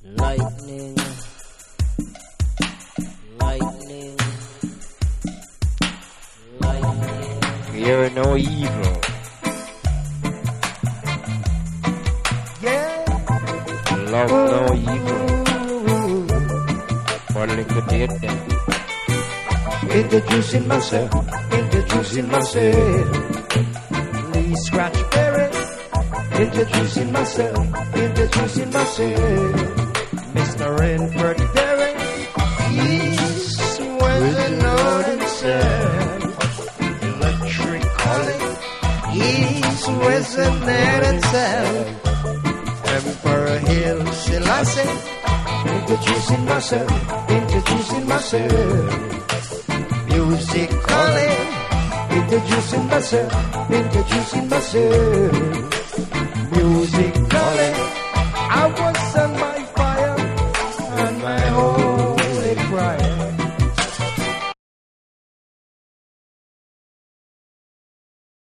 Lightning, lightning, lightning. Fear no evil. Yeah. Love no evil. For liquidate them. Introducing myself, introducing myself. Lee Scratch Perry. Introducing myself, introducing myself. Mr. Renford Perry. East, west, and north and south. Electric calling. East, west, and north and south. Emperor Hill Selassie. Introducing myself, introducing myself. Music calling. Introducing myself, introducing myself. Music calling.